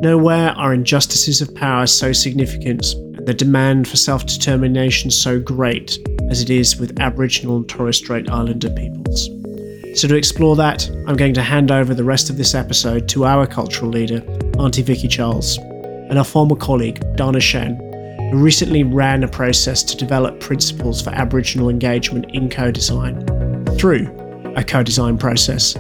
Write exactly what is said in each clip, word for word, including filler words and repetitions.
Nowhere are injustices of power so significant and the demand for self-determination so great as it is with Aboriginal and Torres Strait Islander peoples. So to explore that, I'm going to hand over the rest of this episode to our cultural leader, Aunty Vicky Charles, and our former colleague, Dana Shen, who recently ran a process to develop principles for Aboriginal engagement in co-design through a co-design process.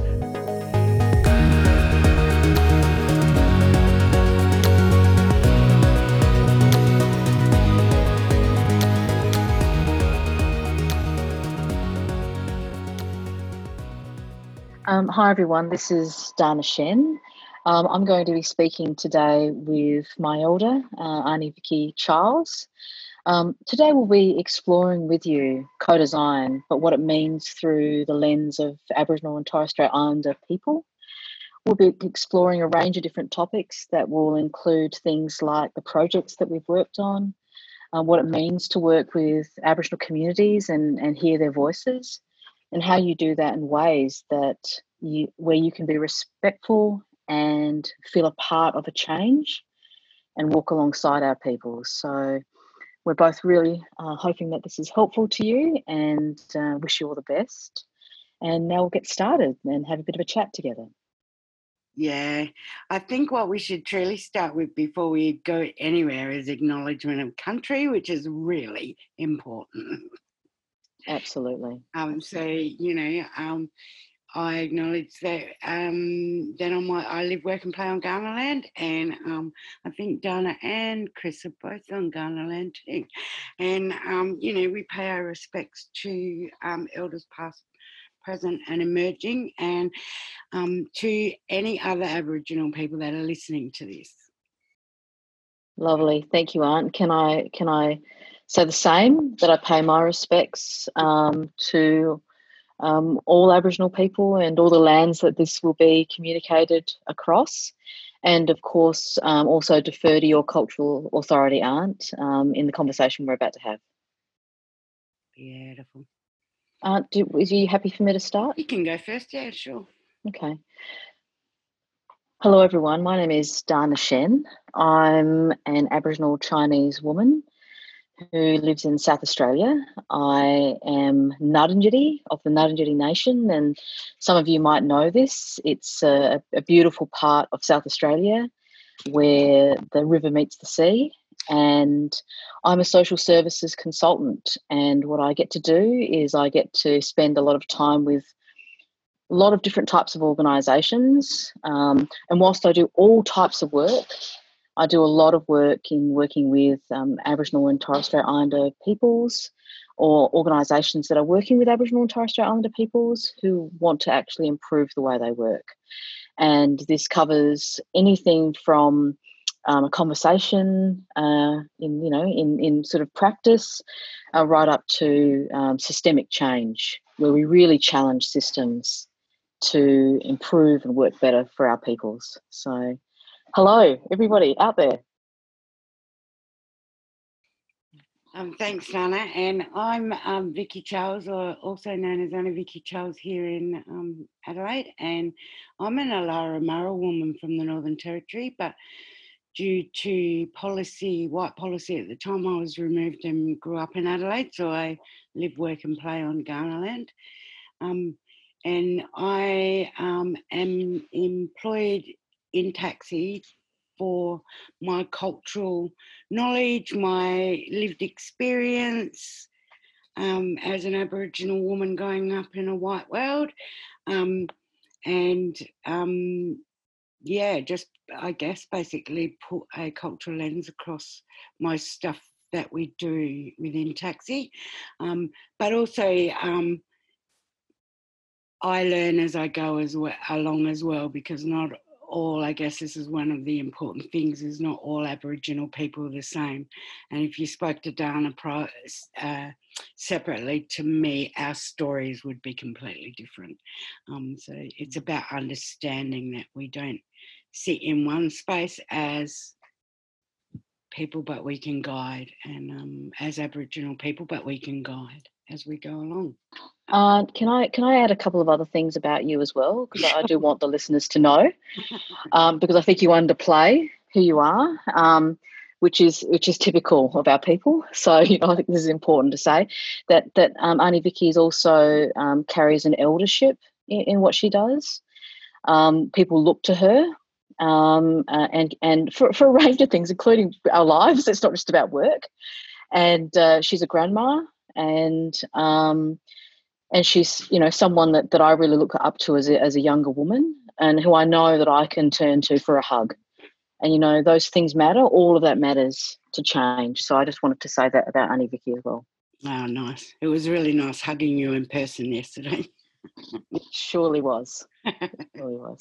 Um, hi everyone, this is Dana Shen. Um, I'm going to be speaking today with my elder, uh, Aunty Vicky Charles. Um, today we'll be exploring with you co-design, but what it means through the lens of Aboriginal and Torres Strait Islander people. We'll be exploring a range of different topics that will include things like the projects that we've worked on, uh, what it means to work with Aboriginal communities and, and hear their voices, and how you do that in ways that you, where you can be respectful and feel a part of a change and walk alongside our people. So we're both really uh, hoping that this is helpful to you and uh, wish you all the best. And now we'll get started and have a bit of a chat together. Yeah, I think what we should truly start with before we go anywhere is acknowledgement of country, which is really important. Absolutely. Um, so, you know, um, I acknowledge that um, that on my, I live, work and play on Kaurna land, and um, I think Dana and Chris are both on Kaurna land too. And, um, you know, we pay our respects to um, elders past, present and emerging, and um, to any other Aboriginal people that are listening to this. Lovely. Thank you, Aunt. Can I, can I say the same, that I pay my respects um, to um, all Aboriginal people and all the lands that this will be communicated across, and of course um, also defer to your cultural authority, Aunt, um, in the conversation we're about to have. Beautiful. Aunt, do, are you happy for me to start? You can go first, yeah, sure. Okay. Hello everyone, my name is Dana Shen. I'm an Aboriginal Chinese woman who lives in South Australia. I am Ngarrindjeri of the Ngarrindjeri Nation, and some of you might know this. It's a, a beautiful part of South Australia where the river meets the sea, and I'm a social services consultant, and what I get to do is I get to spend a lot of time with a lot of different types of organisations, um, and whilst I do all types of work, I do a lot of work in working with um, Aboriginal and Torres Strait Islander peoples, or organisations that are working with Aboriginal and Torres Strait Islander peoples who want to actually improve the way they work. And this covers anything from um, a conversation uh, in, you know, in, in sort of practice, uh, right up to um, systemic change, where we really challenge systems to improve and work better for our peoples. So hello, everybody out there. Um, thanks, Dana. And I'm um, Vicky Charles, or also known as Aunty Vicky Charles here in um, Adelaide. And I'm an Alara Mara woman from the Northern Territory, but due to policy, white policy at the time, I was removed and grew up in Adelaide. So I live, work and play on Kaurna land. Um, and I um, am employed in taxi for my cultural knowledge, my lived experience um, as an Aboriginal woman growing up in a white world. Um, and um, yeah, just, I guess, basically put a cultural lens across most stuff that we do within taxi. Um, but also, um, I learn as I go as well, along as well, because not all, I guess this is one of the important things, is not all Aboriginal people are the same. And if you spoke to Dana uh, separately to me, our stories would be completely different. Um, so it's about understanding that we don't sit in one space as people, but we can guide, and um, as Aboriginal people, but we can guide as we go along. Uh, can I can I add a couple of other things about you as well? Because I do want the listeners to know, um, because I think you underplay who you are, um, which is which is typical of our people. So, you know, I think this is important to say that that um, Auntie Vicky is also um, carries an eldership in, in what she does. Um, people look to her, um, uh, and and for, for a range of things, including our lives. It's not just about work. And uh, she's a grandma, and um, and she's, you know, someone that, that I really look up to as a, as a younger woman, and who I know that I can turn to for a hug. And, you know, those things matter. All of that matters to change. So I just wanted to say that about Auntie Vicky as well. Oh, nice. It was really nice hugging you in person yesterday. It surely was. It surely was.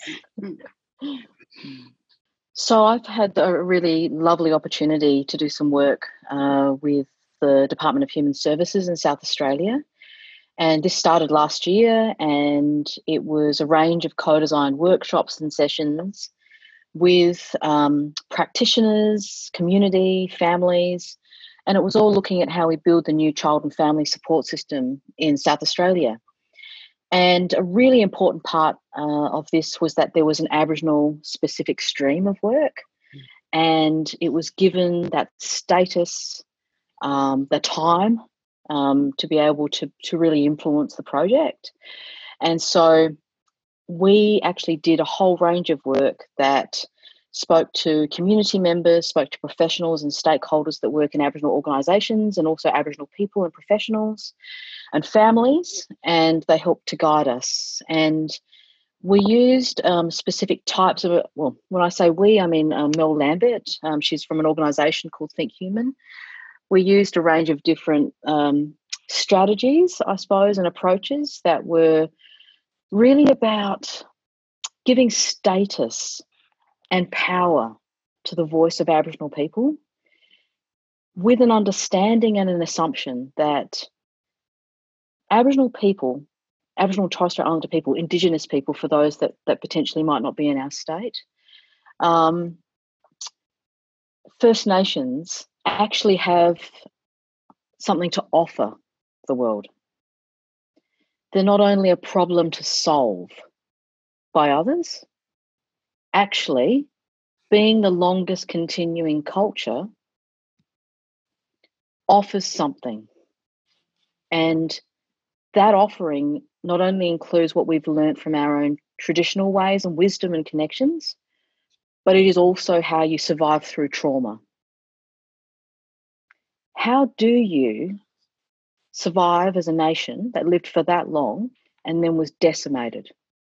So I've had a really lovely opportunity to do some work uh, with the Department of Human Services in South Australia. And this started last year, and it was a range of co-design workshops and sessions with um, practitioners, community, families, and it was all looking at how we build the new child and family support system in South Australia. And a really important part uh, of this was that there was an Aboriginal specific stream of work, and it was given that status, um, the time um, to be able to, to really influence the project. And so we actually did a whole range of work that spoke to community members, spoke to professionals and stakeholders that work in Aboriginal organisations, and also Aboriginal people and professionals and families, and they helped to guide us. And we used um, specific types of, well, when I say we, I mean um, Mel Lambert. Um, she's from an organisation called Think Human. We used a range of different um, strategies, I suppose, and approaches that were really about giving status and power to the voice of Aboriginal people, with an understanding and an assumption that Aboriginal people, Aboriginal and Torres Strait Islander people, Indigenous people, for those that, that potentially might not be in our state, um, First Nations actually have something to offer the world. They're not only a problem to solve by others, actually, being the longest continuing culture offers something. And that offering not only includes what we've learned from our own traditional ways and wisdom and connections, but it is also how you survive through trauma. How do you survive as a nation that lived for that long and then was decimated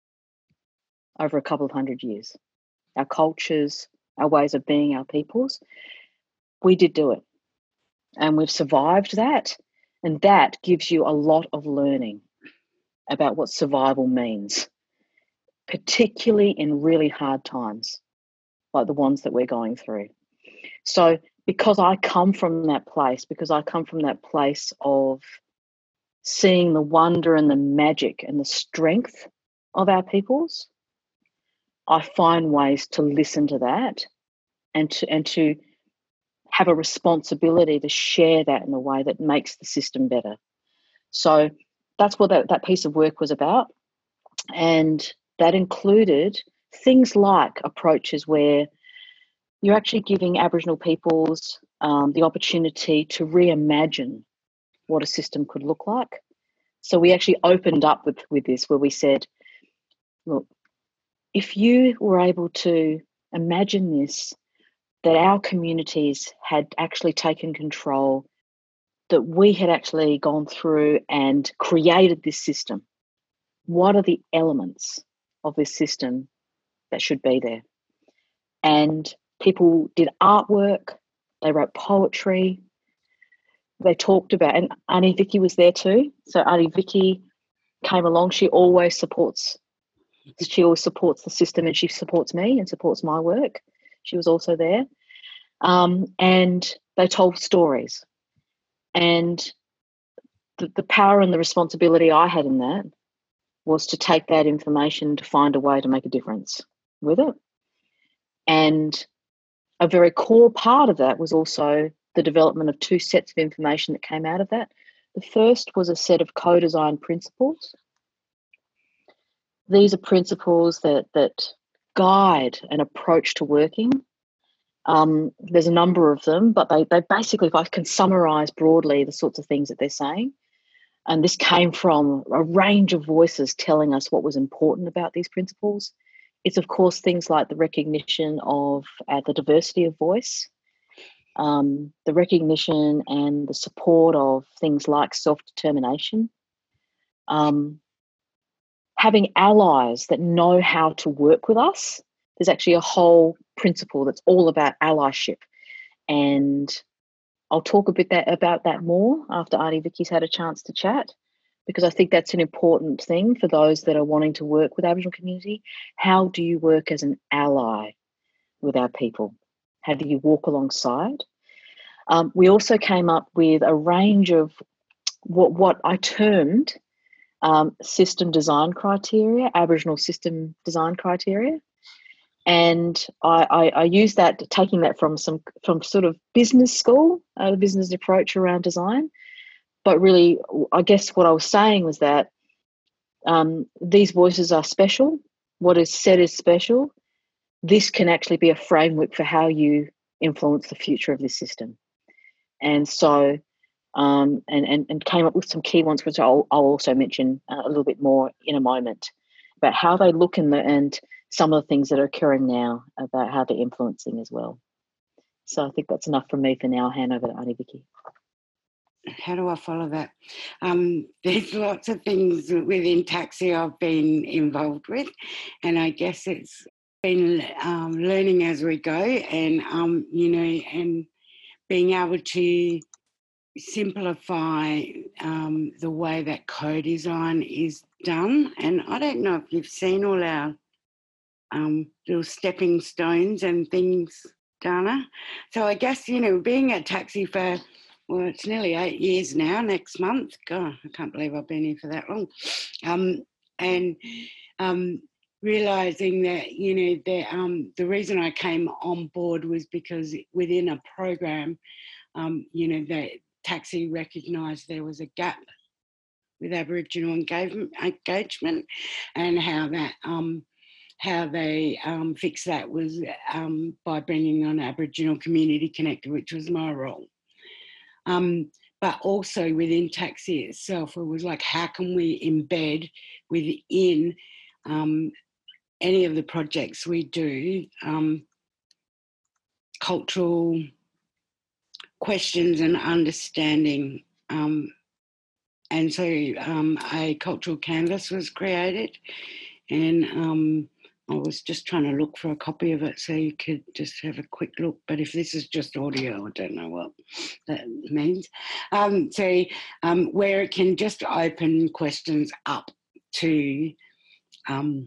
over a couple of hundred years? Our cultures, our ways of being, our peoples. We did do it. And we've survived that. And that gives you a lot of learning about what survival means, particularly in really hard times like the ones that we're going through. So because I come from that place, because I come from that place of seeing the wonder and the magic and the strength of our peoples, I find ways to listen to that and to and to have a responsibility to share that in a way that makes the system better. So that's what that, that piece of work was about. And that included things like approaches where you're actually giving Aboriginal peoples um, the opportunity to reimagine what a system could look like. So we actually opened up with, with this, where we said, look, if you were able to imagine this, that our communities had actually taken control, that we had actually gone through and created this system, what are the elements of this system that should be there? And people did artwork, they wrote poetry, they talked about, and Auntie Vicky was there too. So Auntie Vicky came along. She always supports, she always supports the system, and she supports me and supports my work. She was also there. Um, and they told stories. And the, the power and the responsibility I had in that was to take that information to find a way to make a difference with it. And a very core part of that was also the development of two sets of information that came out of that. The first was a set of co-design principles. These are principles that, that guide an approach to working Um, there's a number of them, but they, they basically, if I can summarise broadly the sorts of things that they're saying, and this came from a range of voices telling us what was important about these principles. It's, of course, things like the recognition of uh, the diversity of voice, um, the recognition and the support of things like self-determination, um, having allies that know how to work with us. There's actually a whole principle that's all about allyship. And I'll talk a bit that, about that more after Auntie Vicky's had a chance to chat, because I think that's an important thing for those that are wanting to work with Aboriginal community. How do you work as an ally with our people? How do you walk alongside? Um, we also came up with a range of what, what I termed um, system design criteria, Aboriginal system design criteria. And I, I, I use that, taking that from some from sort of business school, uh, the business approach around design. But really, I guess what I was saying was that um, these voices are special. What is said is special. This can actually be a framework for how you influence the future of this system. And so, um, and, and, and came up with some key ones, which I'll, I'll also mention uh, a little bit more in a moment, about how they look in the, and some of the things that are occurring now, about how they're influencing as well. So I think that's enough from me for now. I'll hand over to Auntie Vicky. How do I follow that? Um, there's lots of things within taxi I've been involved with, and I guess it's been um, learning as we go, and um, you know, and being able to simplify um, the way that co-design is done. And I don't know if you've seen all our um, little stepping stones and things, Dana. So I guess, you know, being at Taxi for, well, it's nearly eight years now, next month. God, I can't believe I've been here for that long. Um, and um, realising that, you know, the, um, the reason I came on board was because within a program, um, you know, that Taxi recognised there was a gap with Aboriginal engagement, engagement and how that um, how they um, fixed that was um, by bringing on Aboriginal Community Connector, which was my role. Um, but also within Taxi itself, it was like, how can we embed within um, any of the projects we do um, cultural questions and understanding. Um, and so um, a cultural canvas was created, and um, I was just trying to look for a copy of it so you could just have a quick look. But if this is just audio, I don't know what that means. Um, so um, where it can just open questions up to um,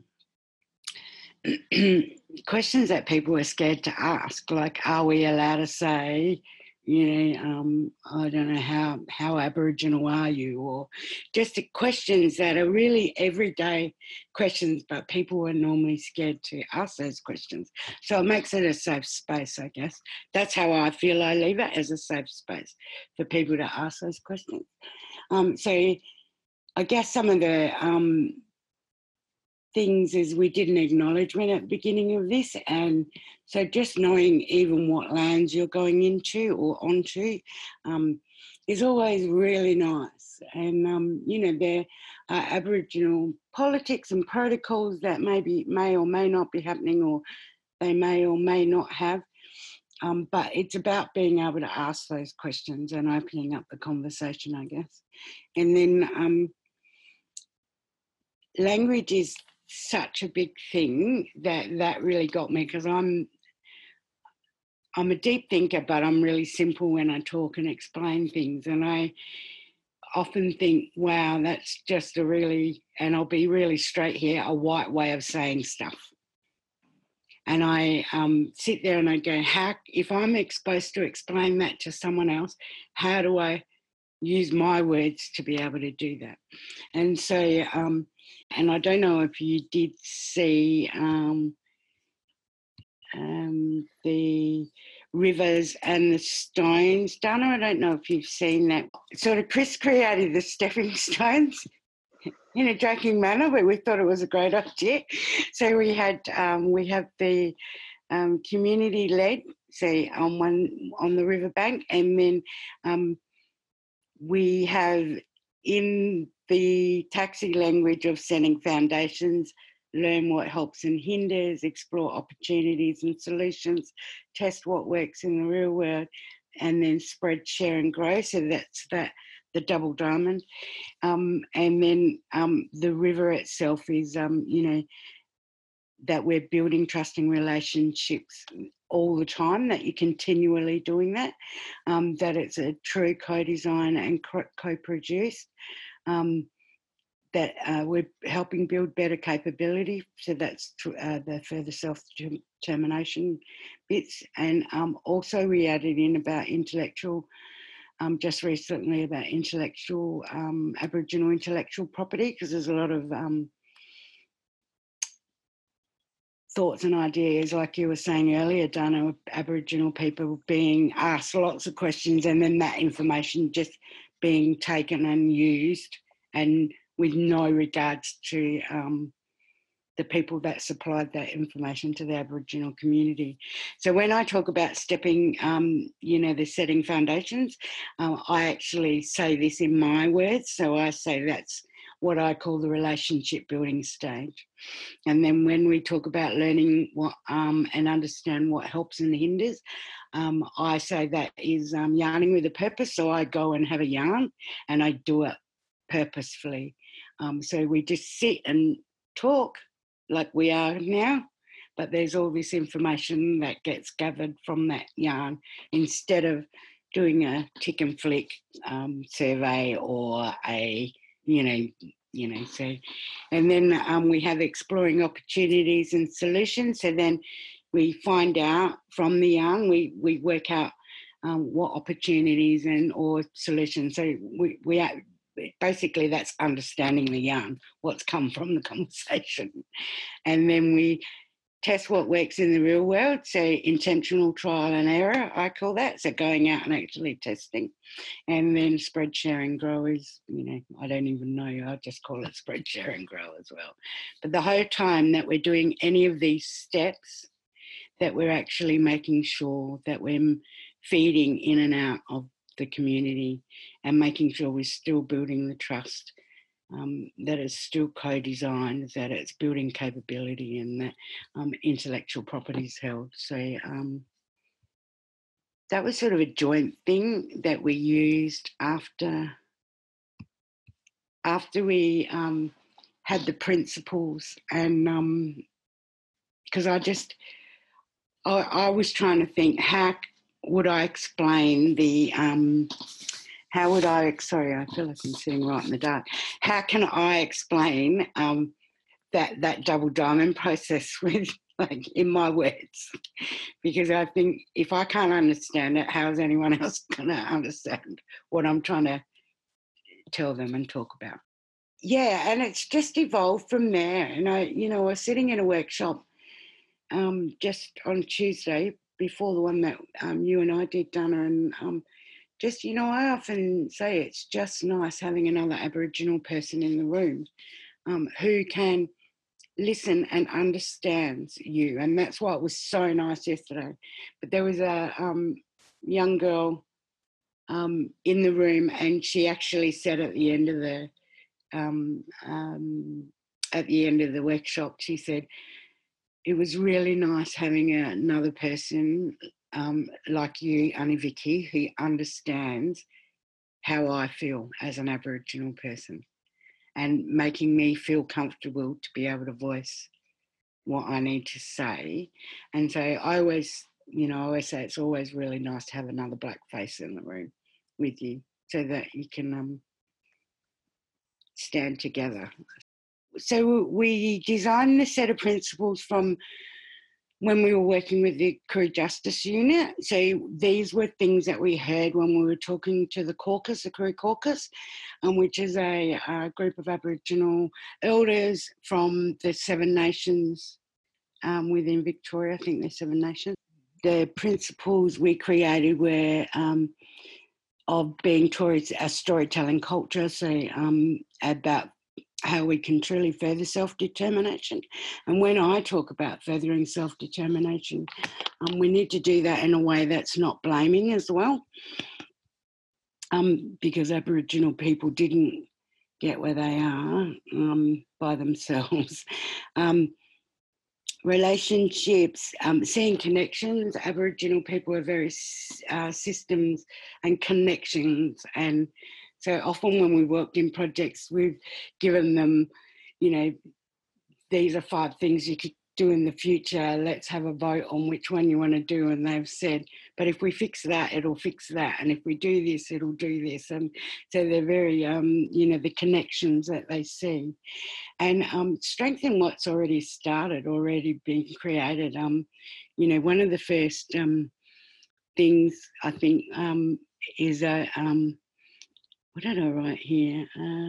questions that people are scared to ask, like, are we allowed to say, you know, um, I don't know, how how Aboriginal are you? Or just the questions that are really everyday questions, but people are normally scared to ask those questions. So it makes it a safe space, I guess. That's how I feel I leave it, as a safe space for people to ask those questions. Um, so I guess some of the um, things is we did an acknowledgement at the beginning of this, and so just knowing even what lands you're going into or onto um, is always really nice. And um, you know, there are Aboriginal politics and protocols that maybe may or may not be happening, or they may or may not have, um, but it's about being able to ask those questions and opening up the conversation, I guess. And then um, language is such a big thing that that really got me, because I'm I'm a deep thinker, but I'm really simple when I talk and explain things. And I often think, wow, that's just a really, and I'll be really straight here, a white way of saying stuff. And I um, sit there and I go, how, if I'm supposed to explain that to someone else, how do I use my words to be able to do that? And so, um, and I don't know if you did see um, um, the rivers and the stones, Dana. I don't know if you've seen that. Sort of Chris created the stepping stones in a joking manner, but we thought it was a great idea. So we had, um, we have the um, community-led say on one on the riverbank, and then um, we have in the taxi language of setting foundations, learn what helps and hinders, explore opportunities and solutions, test what works in the real world, and then spread, share and grow. So that's that, the double diamond. Um, and then um, the river itself is, um, you know, that we're building trusting relationships all the time, that you're continually doing that, um, that it's a true co-design and co-produced, um, that uh, we're helping build better capability. So that's uh, the further self-determination bits. And um, also we added in about intellectual, um, just recently about intellectual, um, Aboriginal intellectual property, because there's a lot of um, thoughts and ideas, like you were saying earlier, Dana, Aboriginal people being asked lots of questions and then that information just being taken and used, and with no regards to um, the people that supplied that information to the Aboriginal community. So when I talk about stepping, um, you know, the setting foundations, uh, I actually say this in my words. So I say that's what I call the relationship building stage. And then when we talk about learning what um, and understand what helps and hinders, um, I say that is um, yarning with a purpose. So I go and have a yarn and I do it purposefully. Um, so we just sit and talk like we are now, but there's all this information that gets gathered from that yarn instead of doing a tick and flick um, survey or a, you know, you know, so, and then um, we have exploring opportunities and solutions. So then we find out from the yarn, we, we work out um, what opportunities and or solutions. So we, we are, basically that's understanding the yarn, what's come from the conversation. And then we test what works in the real world, so intentional trial and error, I call that, so going out and actually testing. And then spread, share and grow is, you know, I don't even know, I just call it spread, share and grow as well. But the whole time that we're doing any of these steps, that we're actually making sure that we're feeding in and out of the community and making sure we're still building the trust, um, that it's still co-designed, that it's building capability and that um, intellectual property is held. So um, that was sort of a joint thing that we used after, after we um, had the principles, and because um, I just, I, I was trying to think, how would I explain the, um, how would I, sorry, I feel like I'm sitting right in the dark. How can I explain um, that, that double diamond process with, like, in my words? Because I think if I can't understand it, how is anyone else going to understand what I'm trying to tell them and talk about? Yeah, and it's just evolved from there. And I, you know, I was sitting in a workshop um, just on Tuesday before the one that um, you and I did, Dana, and um, just, you know, I often say it's just nice having another Aboriginal person in the room um, who can listen and understands you. And that's why it was so nice yesterday. But there was a um, young girl um, in the room, and she actually said at the end of the um, um, at the end of the workshop, she said, it was really nice having another person um, like you, Aunty Vicky, who understands how I feel as an Aboriginal person and making me feel comfortable to be able to voice what I need to say. And so I always, you know, I always say it's always really nice to have another black face in the room with you so that you can um, stand together. So we designed the set of principles from when we were working with the Career Justice Unit. So these were things that we heard when we were talking to the caucus, the Career Caucus, um, which is a, a group of Aboriginal elders from the Seven Nations um, within Victoria. I think there's Seven Nations. The principles we created were um, of being towards a storytelling culture, so um, about how we can truly further self-determination. And when I talk about furthering self-determination, um, we need to do that in a way that's not blaming as well, um, because Aboriginal people didn't get where they are um, by themselves. Um, relationships, um, seeing connections. Aboriginal people are very uh, systems and connections, and so often when we worked in projects, we've given them, you know, these are five things you could do in the future. Let's have a vote on which one you want to do. And they've said, but if we fix that, it'll fix that. And if we do this, it'll do this. And so they're very, um, you know, the connections that they see. And um, strengthen what's already started, already been created. Um, you know, one of the first um, things I think um, is a, um, what did I write here?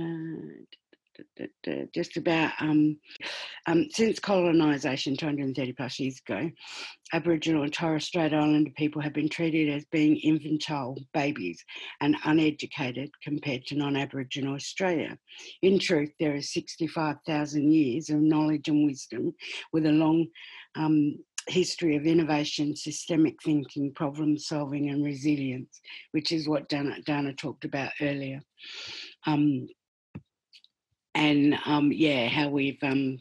Uh, just about um, um, since colonisation two hundred thirty plus years ago, Aboriginal and Torres Strait Islander people have been treated as being infantile babies and uneducated compared to non-Aboriginal Australia. In truth, there is sixty-five thousand years of knowledge and wisdom with a long um, history of innovation, systemic thinking, problem solving and resilience, which is what Dana, Dana talked about earlier. Um, and um, yeah, how we've um,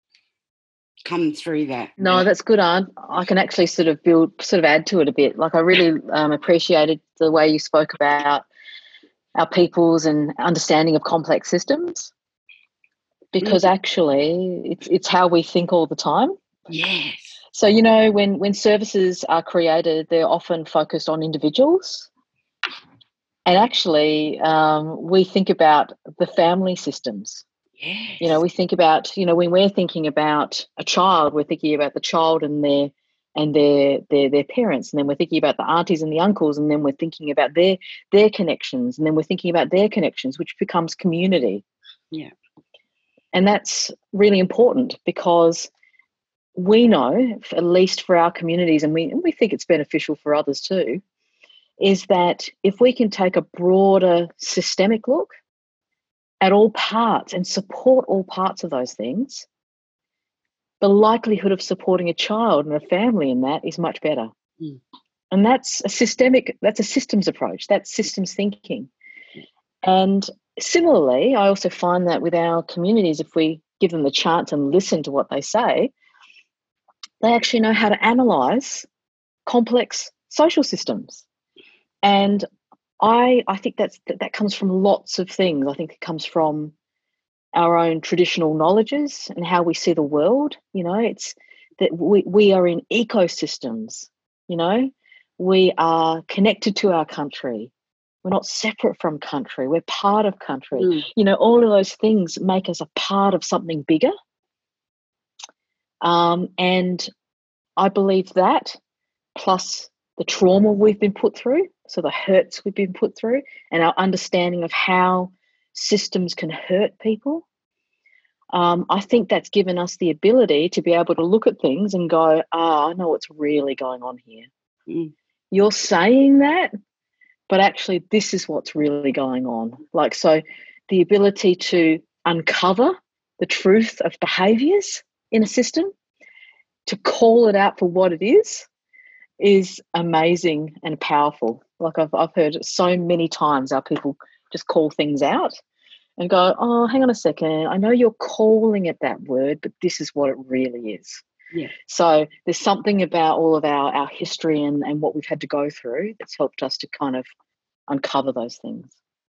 come through that. No, that's good, Aunt. I can actually sort of build, sort of add to it a bit. Like I really um, appreciated the way you spoke about our peoples and understanding of complex systems, because mm. actually it's it's how we think all the time. Yes. So, you know, when, when services are created, they're often focused on individuals. And actually, um, we think about the family systems. Yes. You know, we think about, you know, when we're thinking about a child, we're thinking about the child and their and their their their parents, and then we're thinking about the aunties and the uncles, and then we're thinking about their their connections, and then we're thinking about their connections, which becomes community. Yeah. And that's really important, because we know, at least for our communities, and we and we think it's beneficial for others too, is that if we can take a broader systemic look at all parts and support all parts of those things, the likelihood of supporting a child and a family in that is much better. Mm. And that's a systemic, that's a systems approach, that's systems thinking. And similarly, I also find that with our communities, if we give them the chance and listen to what they say, they actually know how to analyse complex social systems. And I I think that's that, that comes from lots of things. I think it comes from our own traditional knowledges and how we see the world. You know, it's that we, we are in ecosystems, you know, we are connected to our country. We're not separate from country. We're part of country. Mm. You know, all of those things make us a part of something bigger. Um, and I believe that, plus the trauma we've been put through, so the hurts we've been put through, and our understanding of how systems can hurt people, um, I think that's given us the ability to be able to look at things and go, ah, I know what's really going on here. Mm. You're saying that, but actually this is what's really going on. Like, so the ability to uncover the truth of behaviours in a system, to call it out for what it is, is amazing and powerful. Like I've I've heard so many times our people just call things out and go, oh, hang on a second, I know you're calling it that word, but this is what it really is. Yeah. So there's something about all of our, our history and, and what we've had to go through that's helped us to kind of uncover those things.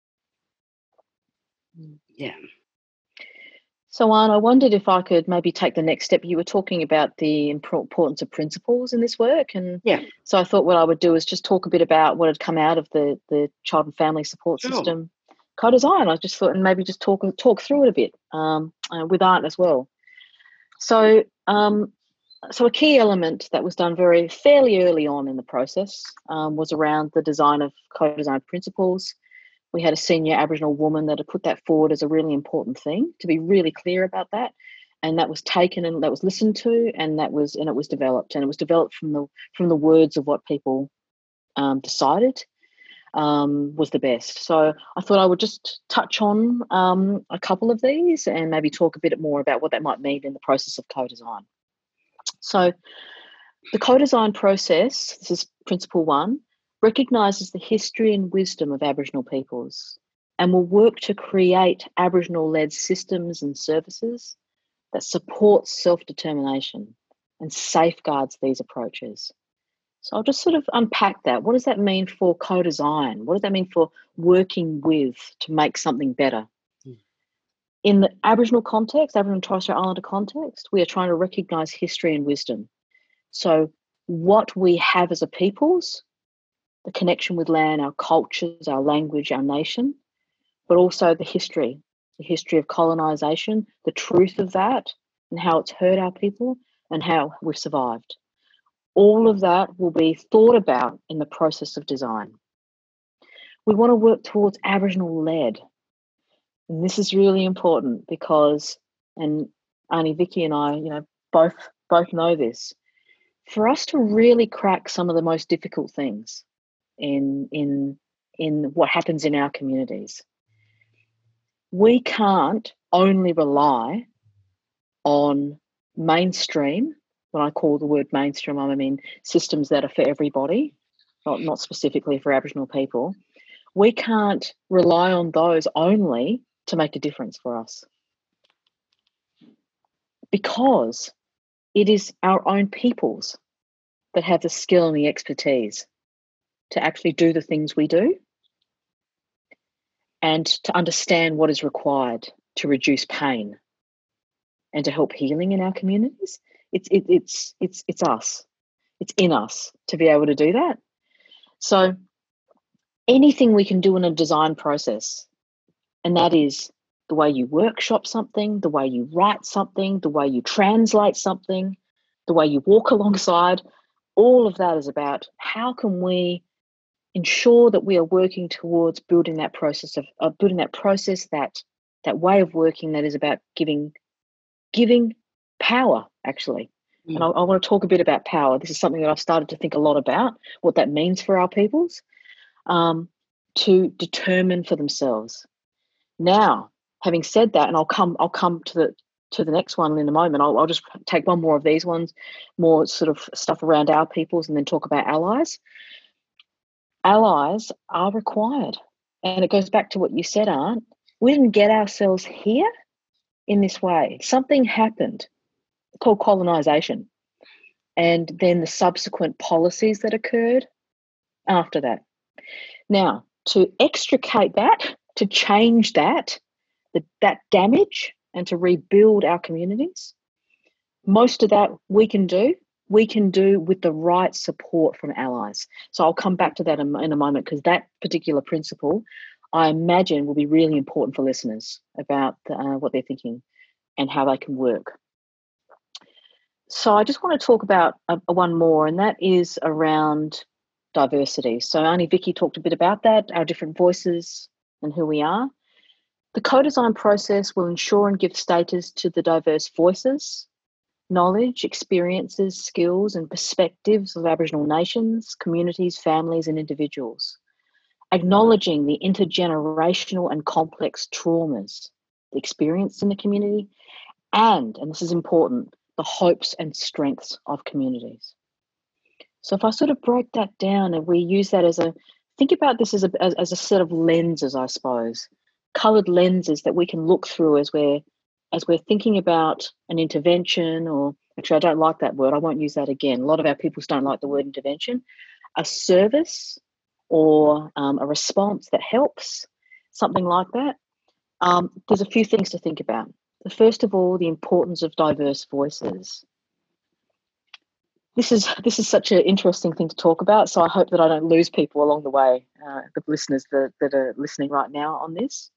Yeah. So, Anne, I wondered if I could maybe take the next step. You were talking about the importance of principles in this work. And yeah. so I thought what I would do is just talk a bit about what had come out of the, the child and family support sure. system co-design. I just thought, and maybe just talk talk through it a bit um, uh, with Aunt as well. So, um, so a key element that was done very fairly early on in the process um, was around the design of co-design principles. We had a senior Aboriginal woman that had put that forward as a really important thing, to be really clear about that. And that was taken and that was listened to, and that was and it was developed. And it was developed from the from the words of what people um, decided. um, was the best. So I thought I would just touch on um, a couple of these and maybe talk a bit more about what that might mean in the process of co-design. So the co-design process, this is principle one, recognises the history and wisdom of Aboriginal peoples and will work to create Aboriginal-led systems and services that support self-determination and safeguards these approaches. So I'll just sort of unpack that. What does that mean for co-design? What does that mean for working with to make something better? Mm. In the Aboriginal context, Aboriginal and Torres Strait Islander context, we are trying to recognise history and wisdom. So what we have as a peoples, the connection with land, our cultures, our language, our nation, but also the history, the history of colonisation, the truth of that and how it's hurt our people and how we've survived. All of that will be thought about in the process of design. We want to work towards Aboriginal-led. And this is really important because, and Auntie Vicky and I, you know, both both know this, for us to really crack some of the most difficult things in, in, in what happens in our communities, we can't only rely on mainstream. When I call the word mainstream, I mean systems that are for everybody, not, not specifically for Aboriginal people. We can't rely on those only to make a difference for us, because it is our own peoples that have the skill and the expertise to actually do the things we do and to understand what is required to reduce pain and to help healing in our communities. It's it, it's it's it's us. It's in us to be able to do that. So anything we can do in a design process, and that is the way you workshop something, the way you write something, the way you translate something, the way you walk alongside, all of that is about how can we ensure that we are working towards building that process of, of building that process, that that way of working that is about giving giving power, actually. Mm. And I, I want to talk a bit about power. This is something that I've started to think a lot about, what that means for our peoples, um, to determine for themselves. Now, having said that, and I'll come, I'll come to the to the next one in a moment. I'll, I'll just take one more of these ones, more sort of stuff around our peoples, and then talk about allies. Allies are required, and it goes back to what you said, Aunt. We didn't get ourselves here in this way. Something happened called colonisation, and then the subsequent policies that occurred after that. Now, to extricate that, to change that, the, that damage, and to rebuild our communities, most of that we can do. We can do with the right support from allies. So I'll come back to that in, in a moment, because that particular principle, I imagine, will be really important for listeners about uh, what they're thinking and how they can work. So I just want to talk about a, a one more, and that is around diversity. So Auntie Vicky talked a bit about that, our different voices and who we are. The co-design process will ensure and give status to the diverse voices, knowledge, experiences, skills and perspectives of Aboriginal nations, communities, families and individuals, acknowledging the intergenerational and complex traumas experienced in the community, and, and this is important, the hopes and strengths of communities. So if I sort of break that down and we use that as a, think about this as a, as, as a set of lenses, I suppose, coloured lenses that we can look through as we're, as we're thinking about an intervention, or actually I don't like that word, I won't use that again. A lot of our peoples don't like the word intervention. A service or um, a response that helps, something like that. Um, there's a few things to think about. The first of all, the importance of diverse voices. This is this is such an interesting thing to talk about, so I hope that I don't lose people along the way, uh, the listeners that, that are listening right now on this.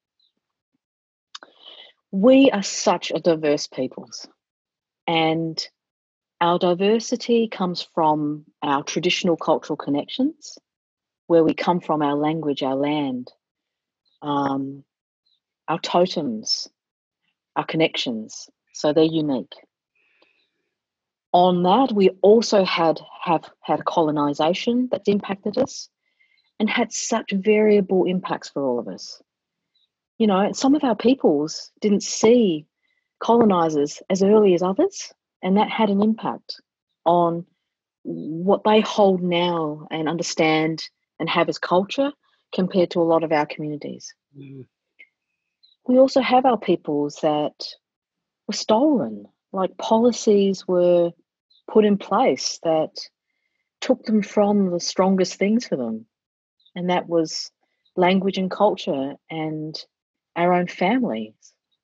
We are such a diverse peoples, and our diversity comes from our traditional cultural connections, where we come from, our language, our land, um, our totems, our connections, so they're unique. On that, we also had have had colonisation that's impacted us, and had such variable impacts for all of us. You know, some of our peoples didn't see colonizers as early as others, and that had an impact on what they hold now and understand and have as culture compared to a lot of our communities. Mm. We also have our peoples that were stolen, like policies were put in place that took them from the strongest things for them, and that was language and culture and our own families.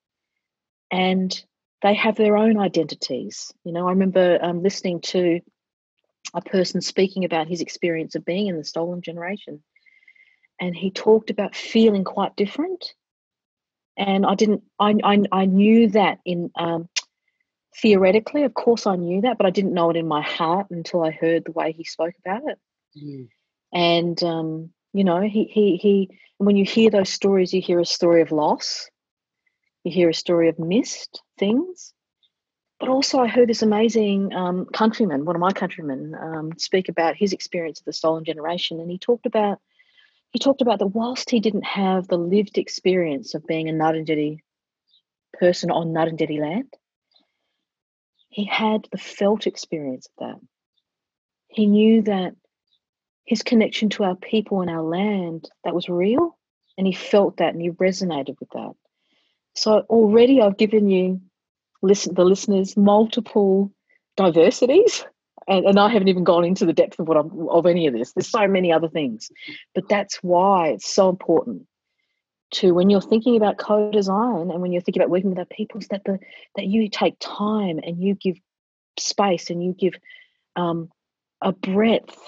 And they have their own identities. You know, I remember um, listening to a person speaking about his experience of being in the stolen generation, and he talked about feeling quite different. And I didn't, I, I, I knew that in um, theoretically, of course I knew that, but I didn't know it in my heart until I heard the way he spoke about it. Mm. And, um, you know, he, he, he, when you hear those stories, you hear a story of loss, you hear a story of missed things. But also I heard this amazing um, countryman, one of my countrymen, um, speak about his experience of the stolen generation. And he talked about, he talked about that whilst he didn't have the lived experience of being a Ngarrindjeri person on Ngarrindjeri land, he had the felt experience of that. He knew that his connection to our people and our land, that was real, and he felt that and he resonated with that. So already I've given you listen the listeners multiple diversities, and, and I haven't even gone into the depth of what I'm, of any of this. There's so many other things, but that's why it's so important to, when you're thinking about co-design and when you're thinking about working with our peoples, that the that you take time and you give space and you give um, a breadth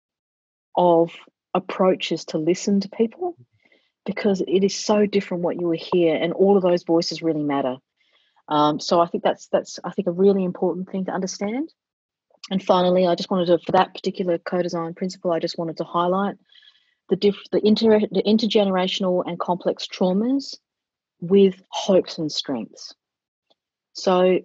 of approaches to listen to people, because it is so different what you will hear, and all of those voices really matter. Um, so I think that's that's I think a really important thing to understand. And finally, I just wanted to, for that particular co-design principle, I just wanted to highlight the diff, the, inter, the intergenerational and complex traumas with hopes and strengths. So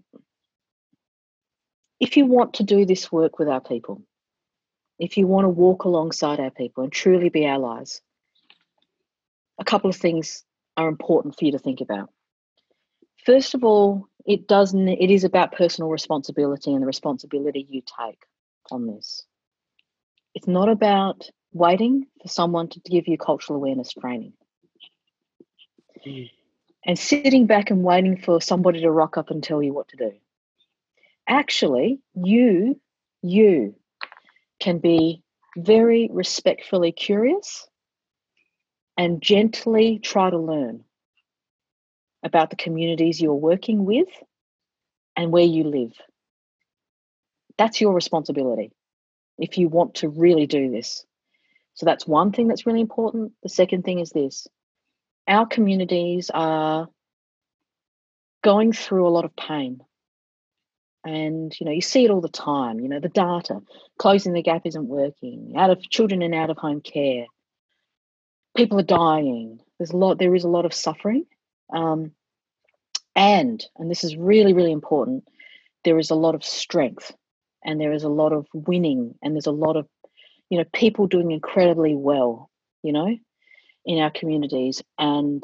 if you want to do this work with our people, if you want to walk alongside our people and truly be allies, a couple of things are important for you to think about. First of all, it doesn't. It is about personal responsibility and the responsibility you take on this. It's not about waiting for someone to give you cultural awareness training mm. and sitting back and waiting for somebody to rock up and tell you what to do. Actually, you, you can be very respectfully curious and gently try to learn about the communities you're working with and where you live. That's your responsibility if you want to really do this. So that's one thing that's really important. The second thing is this. Our communities are going through a lot of pain. And, you know, you see it all the time. You know, the data, closing the gap isn't working, out of children in out of home care. People are dying. There's a lot, there is a lot of suffering. Um, and, and this is really, really important, there is a lot of strength and there is a lot of winning and there's a lot of, you know, people doing incredibly well, you know, in our communities, and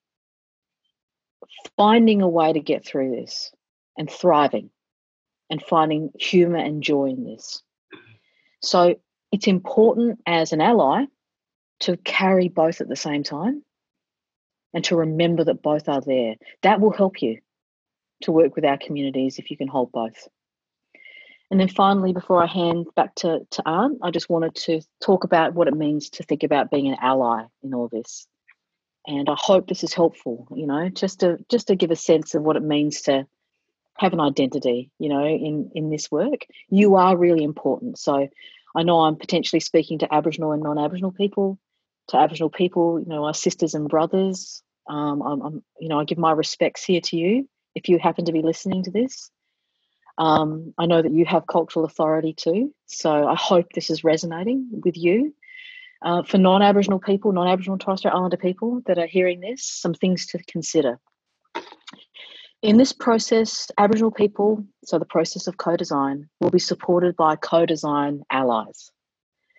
finding a way to get through this and thriving and finding humour and joy in this. So it's important as an ally to carry both at the same time and to remember that both are there. That will help you to work with our communities if you can hold both. And then finally, before I hand back to, to Arndt, I just wanted to talk about what it means to think about being an ally in all this. And I hope this is helpful, you know, just to just to give a sense of what it means to have an identity, you know, in, in this work. You are really important. So I know I'm potentially speaking to Aboriginal and non-Aboriginal people, to Aboriginal people, you know, our sisters and brothers. Um, I'm, I'm, you know, I give my respects here to you if you happen to be listening to this. Um, I know that you have cultural authority too, so I hope this is resonating with you. Uh, for non-Aboriginal people, non-Aboriginal and Torres Strait Islander people that are hearing this, some things to consider. In this process, Aboriginal people, so the process of co-design, will be supported by co-design allies.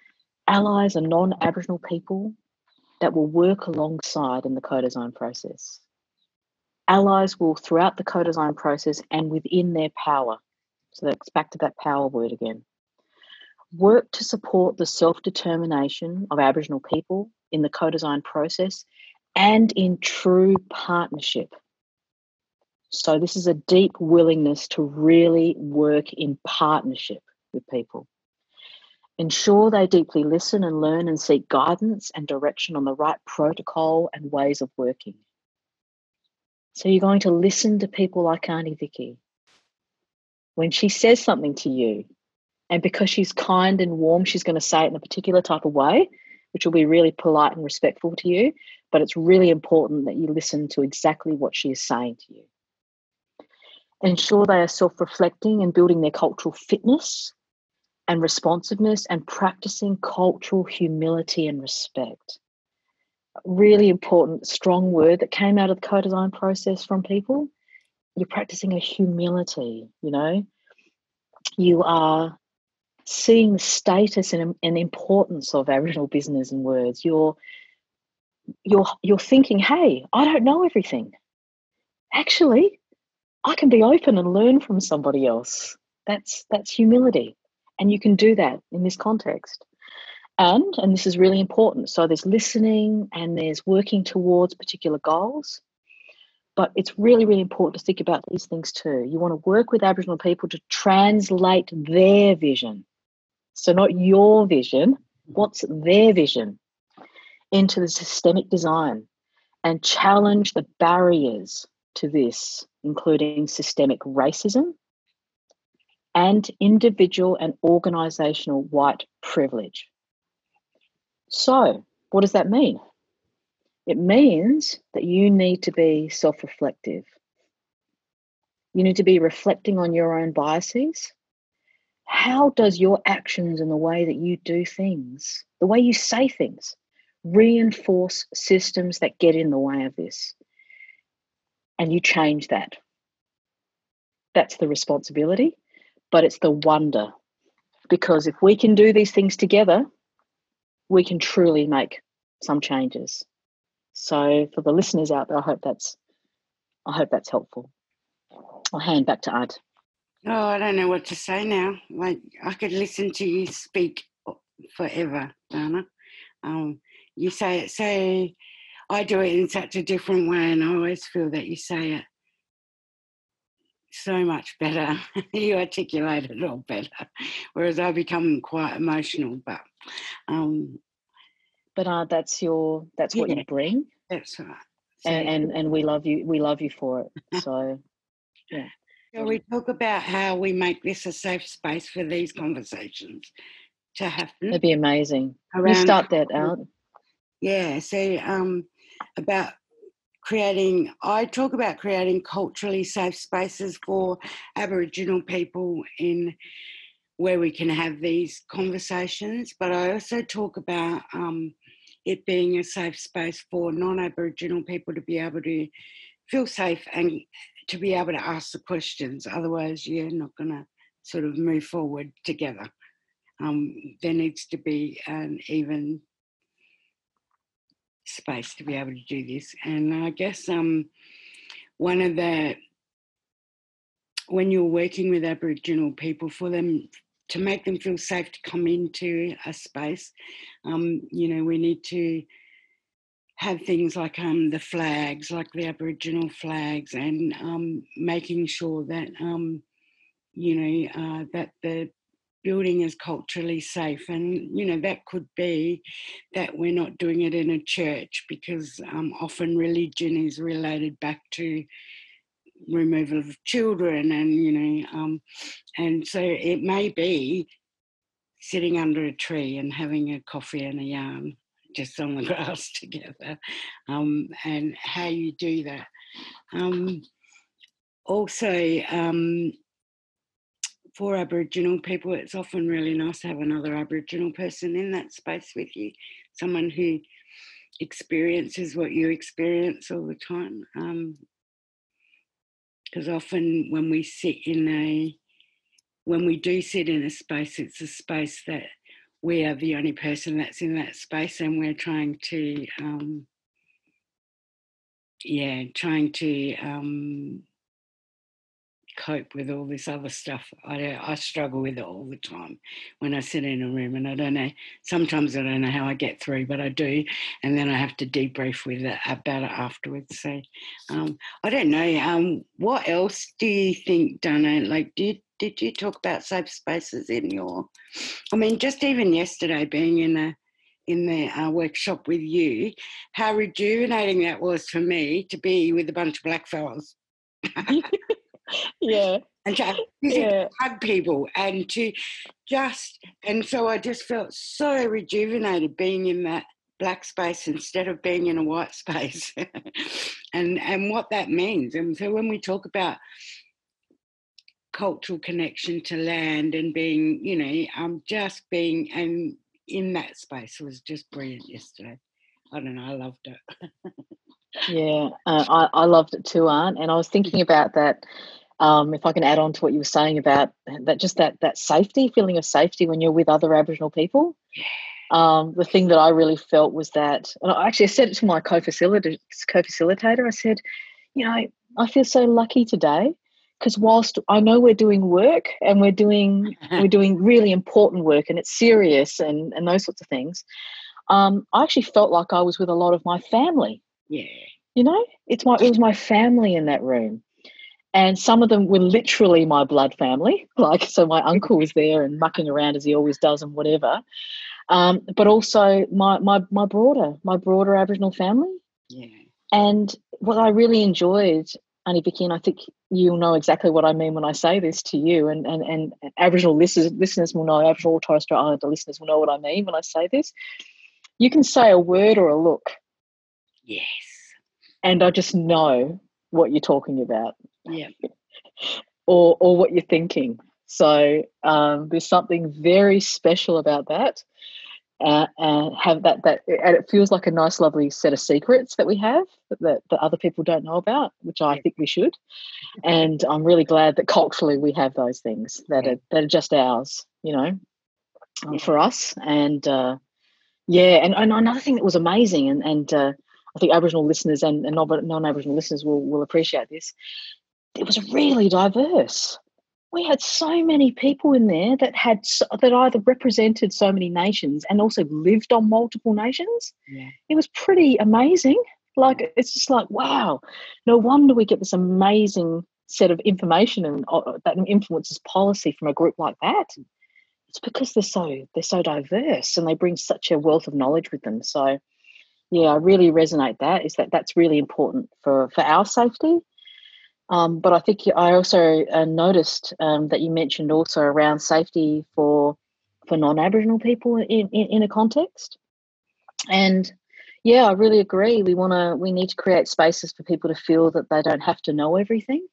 Allies are non-Aboriginal people that will work alongside in the co-design process. Allies will, throughout the co-design process and within their power, so that's back to that power word again, work to support the self-determination of Aboriginal people in the co-design process and in true partnership. So this is a deep willingness to really work in partnership with people. Ensure they deeply listen and learn and seek guidance and direction on the right protocol and ways of working. So you're going to listen to people like Auntie Vicky. When she says something to you, and because she's kind and warm, she's going to say it in a particular type of way, which will be really polite and respectful to you. But it's really important that you listen to exactly what she is saying to you. Ensure they are self-reflecting and building their cultural fitness and responsiveness and practicing cultural humility and respect. Really important, strong word that came out of the co-design process from people. You're practicing a humility, you know. You are seeing the status and, and importance of Aboriginal business and words. You're, you're, you're thinking, hey, I don't know everything. Actually, I can be open and learn from somebody else. That's, that's humility. And you can do that in this context. And, and this is really important, so there's listening and there's working towards particular goals. But it's really, really important to think about these things too. You want to work with Aboriginal people to translate their vision. So not your vision, what's their vision, into the systemic design and challenge the barriers to this, including systemic racism and individual and organisational white privilege. So what does that mean? It means that you need to be self-reflective. You need to be reflecting on your own biases. How does your actions and the way that you do things, the way you say things, reinforce systems that get in the way of this? And you change that. That's the responsibility, but it's the wonder. Because if we can do these things together, we can truly make some changes. So for the listeners out there, I hope that's I hope that's helpful. I'll hand back to Ad. Oh, I don't know what to say now. Like, I could listen to you speak forever, Dana. Um, you say it so, I do it in such a different way, and I always feel that you say it so much better. You articulate it all better, whereas I become quite emotional. But, um, but uh, that's your that's what yeah, you bring. That's right. So, and, and and we love you. We love you for it. So, yeah. So we talk about how we make this a safe space for these conversations to happen. That'd be amazing. You start that out. Yeah. So um, about creating, I talk about creating culturally safe spaces for Aboriginal people in where we can have these conversations, but I also talk about um, it being a safe space for non-Aboriginal people to be able to feel safe and to be able to ask the questions. Otherwise, you're not going to sort of move forward together. Um, there needs to be an even space to be able to do this. And I guess um, one of the, when you're working with Aboriginal people, for them to make them feel safe to come into a space, um, you know, we need to have things like um, the flags, like the Aboriginal flags, and um, making sure that, um, you know, uh, that the building is culturally safe. And, you know, that could be that we're not doing it in a church, because um, often religion is related back to removal of children, and, you know, um, and so it may be sitting under a tree and having a coffee and a yarn just on the grass together, um, and how you do that. Um, also, um, for Aboriginal people, it's often really nice to have another Aboriginal person in that space with you, someone who experiences what you experience all the time. Because um, often when we sit in a, when we do sit in a space, it's a space that we are the only person that's in that space, and we're trying to, um, yeah, trying to um, cope with all this other stuff. I, I struggle with it all the time when I sit in a room, and I don't know, sometimes I don't know how I get through, but I do, and then I have to debrief with it about it afterwards. So um, I don't know, um, what else do you think, Donna, like did, did you talk about safe spaces in your, I mean, just even yesterday being in a in the uh, workshop with you, how rejuvenating that was for me to be with a bunch of black fellas. Yeah. And to physically Yeah. hug people and to just, and so I just felt so rejuvenated being in that black space instead of being in a white space and, and what that means. And so when we talk about cultural connection to land and being, you know, um, just being and in that space was just brilliant yesterday. I don't know, I loved it. Yeah, uh, I, I loved it too, Aunt. And I was thinking about that. Um, if I can add on to what you were saying about that, just that that safety, feeling of safety when you're with other Aboriginal people. Um, the thing that I really felt was that, and I actually said it to my co-facilitator, co-facilitator. I said, you know, I feel so lucky today because whilst I know we're doing work and we're doing we're doing really important work and it's serious and and those sorts of things, um, I actually felt like I was with a lot of my family. Yeah. You know, it's my it was my family in that room. And some of them were literally my blood family. Like, so my uncle was there and mucking around as he always does and whatever. Um, but also my, my, my broader, my broader Aboriginal family. Yeah. And what I really enjoyed, Auntie Vicky, and I think you'll know exactly what I mean when I say this to you, and, and, and Aboriginal listeners, listeners will know, Aboriginal Torres Strait Islander listeners will know what I mean when I say this. You can say a word or a look. Yes. And I just know what you're talking about. Yeah. or or what you're thinking. So um, there's something very special about that, uh, and have that that and it feels like a nice, lovely set of secrets that we have that, that other people don't know about, which I Yeah. think we should. And I'm really glad that culturally we have those things that Yeah. are that are just ours, you know, um, Yeah. for us. And uh, yeah, and, and another thing that was amazing, and and uh, I think Aboriginal listeners and, and non-Aboriginal listeners will will appreciate this. It was really diverse. We had so many people in there that had so, that either represented so many nations and also lived on multiple nations. Yeah. It was pretty amazing. Like, it's just like, wow, no wonder we get this amazing set of information and uh, that influences policy from a group like that. It's because they're so they're so diverse and they bring such a wealth of knowledge with them. So yeah, I really resonate that is that that's really important for for our safety. Um, but I think I also uh, noticed um, that you mentioned also around safety for for non-Aboriginal people in, in, in a context. And yeah, I really agree. We want to we need to create spaces for people to feel that they don't have to know everything.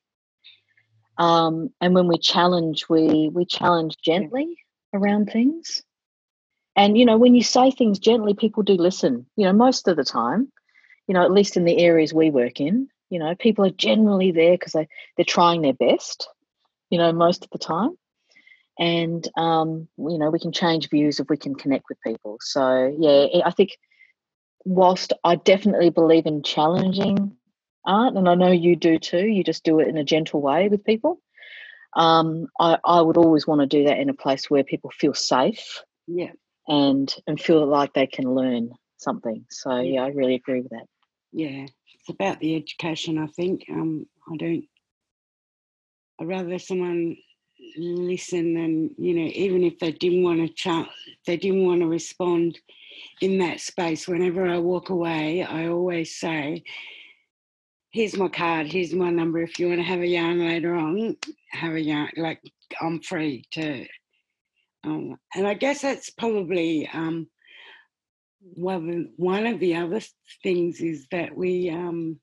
Um, and when we challenge, we we challenge gently around things. And you know, when you say things gently, people do listen. You know, most of the time. You know, at least in the areas we work in, you know, people are generally there because they, they're trying their best, you know, most of the time. And, um, you know, we can change views if we can connect with people. So, yeah, I think whilst I definitely believe in challenging art, and I know you do too, you just do it in a gentle way with people. Um, I, I would always want to do that in a place where people feel safe. Yeah. And, and feel like they can learn something. So, Yeah. yeah, I really agree with that. Yeah, it's about the education, I think. Um, I don't, I'd rather someone listen and, you know, even if they didn't want to chat, they didn't want to respond in that space, whenever I walk away, I always say, here's my card, here's my number. If you want to have a yarn later on, have a yarn. Like, I'm free to, um, and I guess that's probably, um, well, one of the other things is that we, um,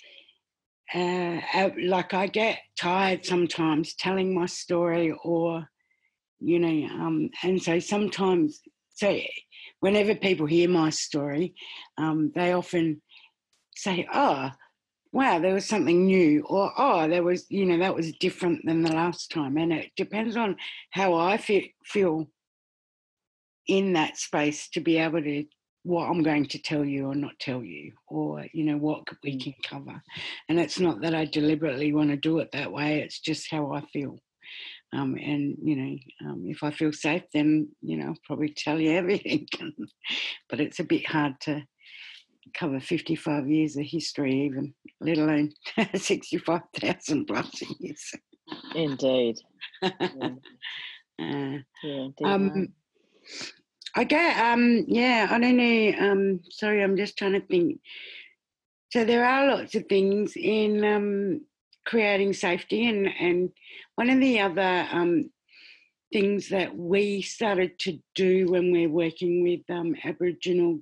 uh, like I get tired sometimes telling my story, or, you know, um, and so sometimes, so whenever people hear my story, um, they often say, oh, wow, there was something new, or, oh, there was, you know, that was different than the last time. And it depends on how I feel, feel in that space to be able to, what I'm going to tell you or not tell you, or, you know, what we can cover. And it's not that I deliberately want to do it that way, it's just how I feel. Um, and, you know, um, if I feel safe, then, you know, I'll probably tell you everything. But it's a bit hard to cover fifty-five years of history even, let alone sixty-five thousand plus years. Indeed. Yeah. uh, Yeah, indeed. um, okay, um, yeah, I don't know. Um, sorry, I'm just trying to think. So there are lots of things in um, creating safety, and, and one of the other um, things that we started to do when we're working with um, Aboriginal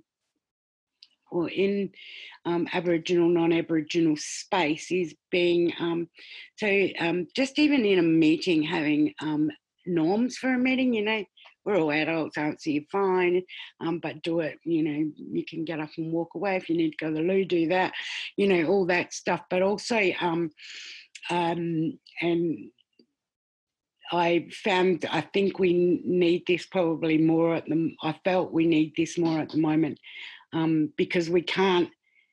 or in um, Aboriginal, non-Aboriginal space is being, um, so um, just even in a meeting, having um, norms for a meeting, you know, we're all adults, answer you fine, um, but do it, you know, you can get up and walk away. If you need to go to the loo, do that, you know, all that stuff. But also, um, um, and I found, I think we need this probably more at the, I felt we need this more at the moment, um, because we can't,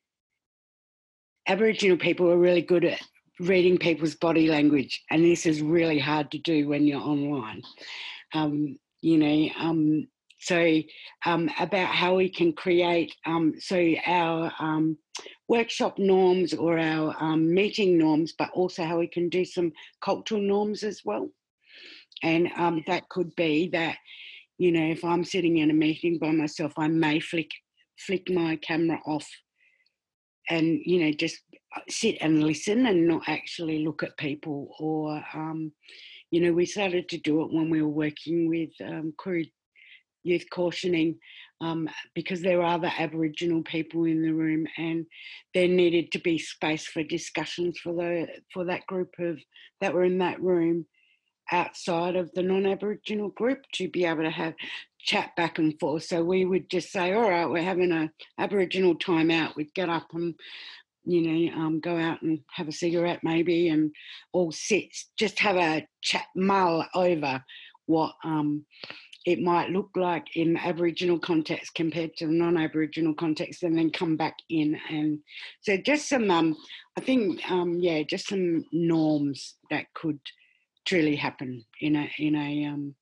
Aboriginal people are really good at reading people's body language, and this is really hard to do when you're online. Um, you know, um, so um, about how we can create, um, so our um, workshop norms or our um, meeting norms, but also how we can do some cultural norms as well. And um, that could be that, you know, if I'm sitting in a meeting by myself, I may flick flick my camera off and, you know, just sit and listen and not actually look at people. Or, um, you know, we started to do it when we were working with um, Koori Youth Cautioning, um, because there are other Aboriginal people in the room, and there needed to be space for discussions for the for that group of that were in that room outside of the non-Aboriginal group to be able to have chat back and forth. So we would just say, all right, we're having a Aboriginal time out. We'd get up and, you know, um, go out and have a cigarette maybe, and all sit, just have a chat, mull over what um, it might look like in Aboriginal context compared to the non-Aboriginal context, and then come back in. And so just some, um, I think, um, yeah, just some norms that could truly happen in a in a um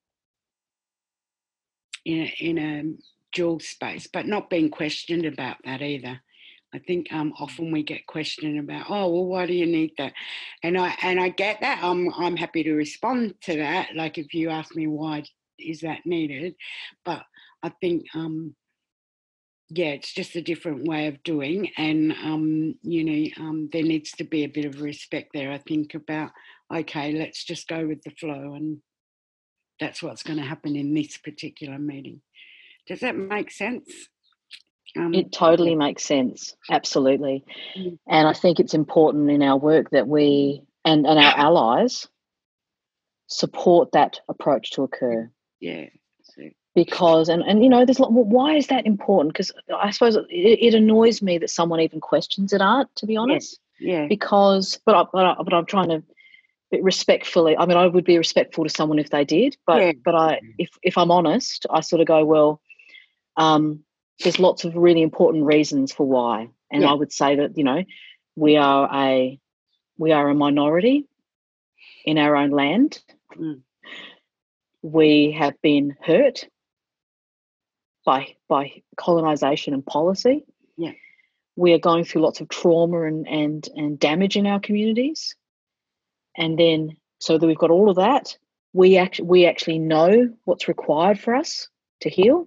in a, in a dual space, but not being questioned about that either. I think um often we get questioned about, oh well, why do you need that? And I and I get that. I'm I'm happy to respond to that. Like if you ask me why is that needed, but I think um yeah, it's just a different way of doing, and um, you know, um, there needs to be a bit of respect there. I think about, okay, let's just go with the flow, and that's what's going to happen in this particular meeting. Does that make sense? Um, it totally yeah. makes sense, absolutely. Mm. And I think it's important in our work that we and, and our allies support that approach to occur. Yeah. So. Because, and, and you know, there's, well, why is that important? Because I suppose it, it annoys me that someone even questions it, Art, to be honest. Yeah. yeah. Because, but, I, but, I, but I'm trying to respectfully, I mean, I would be respectful to someone if they did, but yeah. but I, if if I'm honest, I sort of go, well, um, there's lots of really important reasons for why, and yeah. I would say that, you know, we are a we are a minority in our own land. Mm. We have been hurt by by colonisation and policy. Yeah, we are going through lots of trauma and and and damage in our communities. And then, so that we've got all of that, we actually we actually know what's required for us to heal.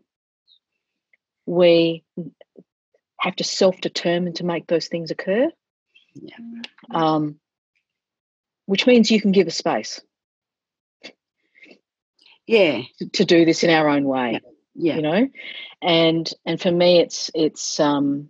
We have to self-determine to make those things occur. Yeah. Um, which means you can give a space. Yeah. To, to do this in our own way. Yeah. yeah. You know, and and for me, it's it's. Um,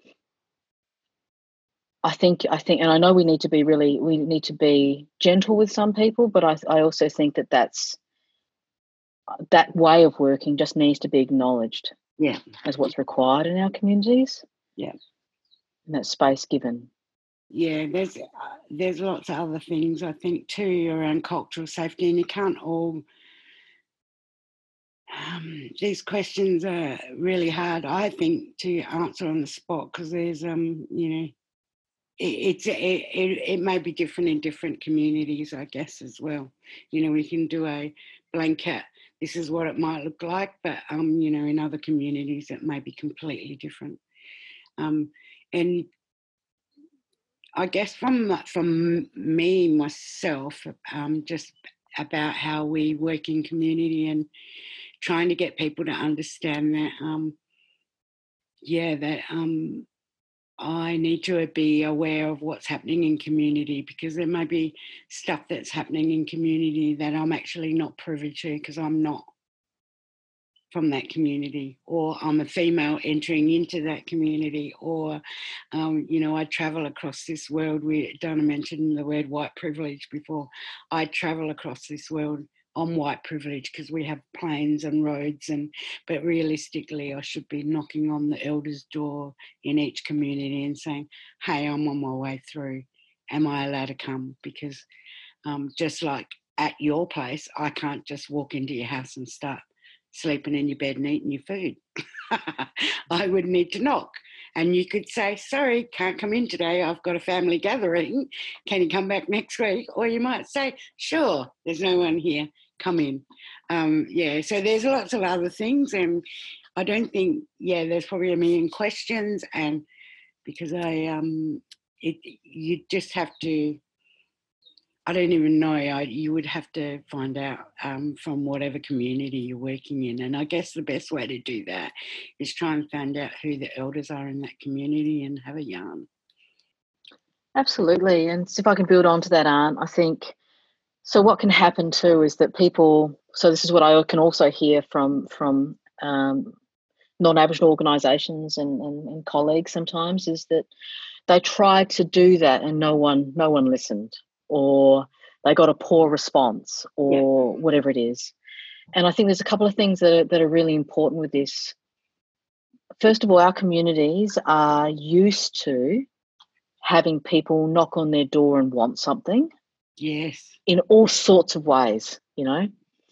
I think I think, and I know we need to be really we need to be gentle with some people, but I I also think that that's that way of working just needs to be acknowledged. Yeah. As what's required in our communities. Yeah. And that space given. Yeah, there's uh, there's lots of other things I think too around cultural safety, and you can't all Um, these questions are really hard, I think, to answer on the spot because there's, um, you know, it, it's it, it, it may be different in different communities, I guess, as well. You know, we can do a blanket. This is what it might look like, but um, you know, in other communities, it may be completely different. Um, and I guess from from me myself, um, just about how we work in community and trying to get people to understand that, um, yeah, that um, I need to be aware of what's happening in community because there may be stuff that's happening in community that I'm actually not privy to because I'm not from that community, or I'm a female entering into that community, or, um, you know, I travel across this world. We, Donna mentioned the word white privilege before. I travel across this world on white privilege because we have planes and roads, and but realistically, I should be knocking on the elder's door in each community and saying, hey, I'm on my way through. Am I allowed to come? Because um, just like at your place, I can't just walk into your house and start sleeping in your bed and eating your food. I would need to knock. And you could say, sorry, can't come in today. I've got a family gathering. Can you come back next week? Or you might say, sure, there's no one here. Come in. Um, yeah, so there's lots of other things. And I don't think, yeah, there's probably a million questions. And because I, um, it, you just have to, I don't even know. I, you would have to find out um, from whatever community you're working in. And I guess the best way to do that is try and find out who the elders are in that community and have a yarn. Absolutely. And if I can build on to that, Aunt, I think, so what can happen too is that people, so this is what I can also hear from, from um, non-Aboriginal organisations and, and, and colleagues sometimes, is that they tried to do that and no one no one listened, or they got a poor response, or yeah. whatever it is. And I think there's a couple of things that are, that are really important with this. First of all, our communities are used to having people knock on their door and want something. Yes. In all sorts of ways, you know.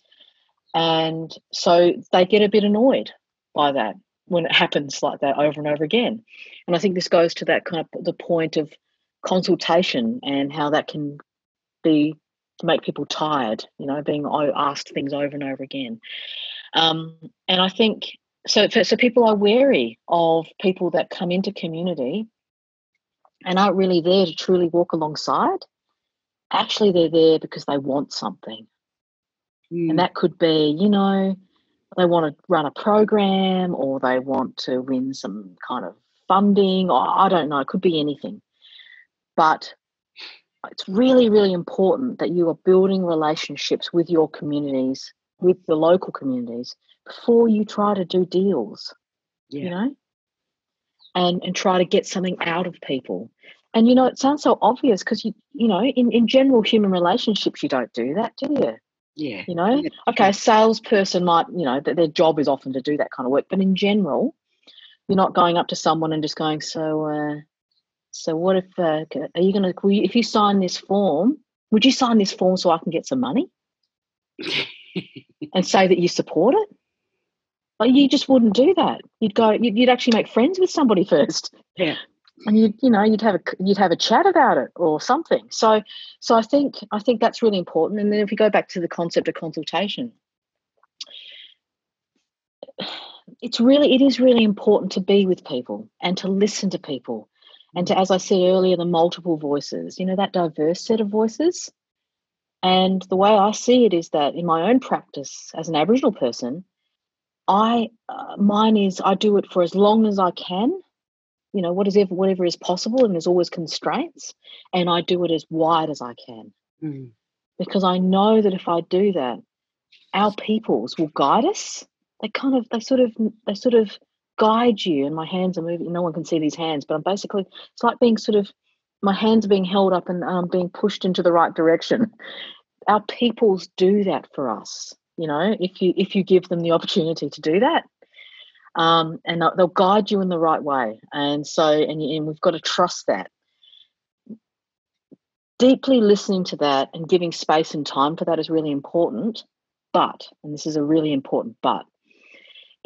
And so they get a bit annoyed by that when it happens like that over and over again. And I think this goes to that kind of the point of consultation and how that can be to make people tired, you know, being asked things over and over again. Um, and I think, so, so people are wary of people that come into community and aren't really there to truly walk alongside. Actually, they're there because they want something. Mm. And that could be, you know, they want to run a program, or they want to win some kind of funding, or I don't know, it could be anything. But it's really, really important that you are building relationships with your communities, with the local communities, before you try to do deals, yeah. you know, and, and try to get something out of people. And, you know, it sounds so obvious because, you you know, in, in general human relationships, you don't do that, do you? Yeah. You know, yeah. okay, a salesperson might, you know, their job is often to do that kind of work. But in general, you're not going up to someone and just going, so, uh, so what if, uh, are you going to, if you sign this form, would you sign this form so I can get some money? And say that you support it? Like, you just wouldn't do that. You'd go, you'd, you'd actually make friends with somebody first. Yeah. And you, you know, you'd have a you'd have a chat about it or something. So, so I think I think that's really important. And then if you go back to the concept of consultation, it's really it is really important to be with people and to listen to people, and to, as I said earlier, the multiple voices. You know, that diverse set of voices. And the way I see it is that in my own practice as an Aboriginal person, I uh, mine is I do it for as long as I can. You know, what is ever, whatever is possible, and there's always constraints, and I do it as wide as I can. Mm. Because I know that if I do that, our peoples will guide us. They kind of, they sort of, they sort of guide you, and my hands are moving. No one can see these hands, but I'm basically, it's like being sort of, my hands are being held up and um, being pushed into the right direction. Our peoples do that for us, you know, if you, if you give them the opportunity to do that. Um, and they'll, they'll guide you in the right way. And so, and, and we've got to trust that. Deeply listening to that and giving space and time for that is really important. But, and this is a really important but,